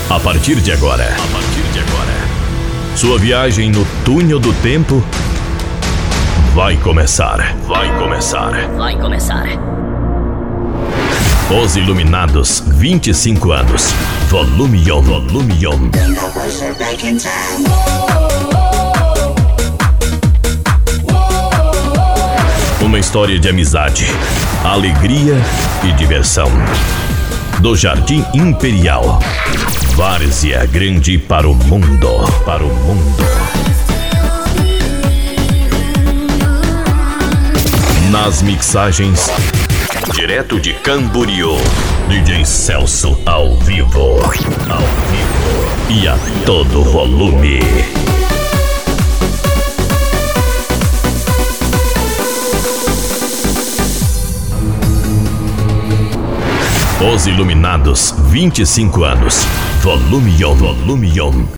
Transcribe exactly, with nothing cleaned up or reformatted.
A partir de agora, a partir de agora, sua viagem no túnel do tempo vai começar, vai começar, vai começar. Os Iluminados, vinte e cinco anos, volume um, volume um. Uma história de amizade, alegria e diversão. Do Jardim Imperial, Várzea Grande para o mundo, para o mundo. Nas mixagens, direto de Camboriú, D J Celso ao vivo, ao vivo e a todo volume. Os Iluminados, vinte e cinco anos, volume um, volume um.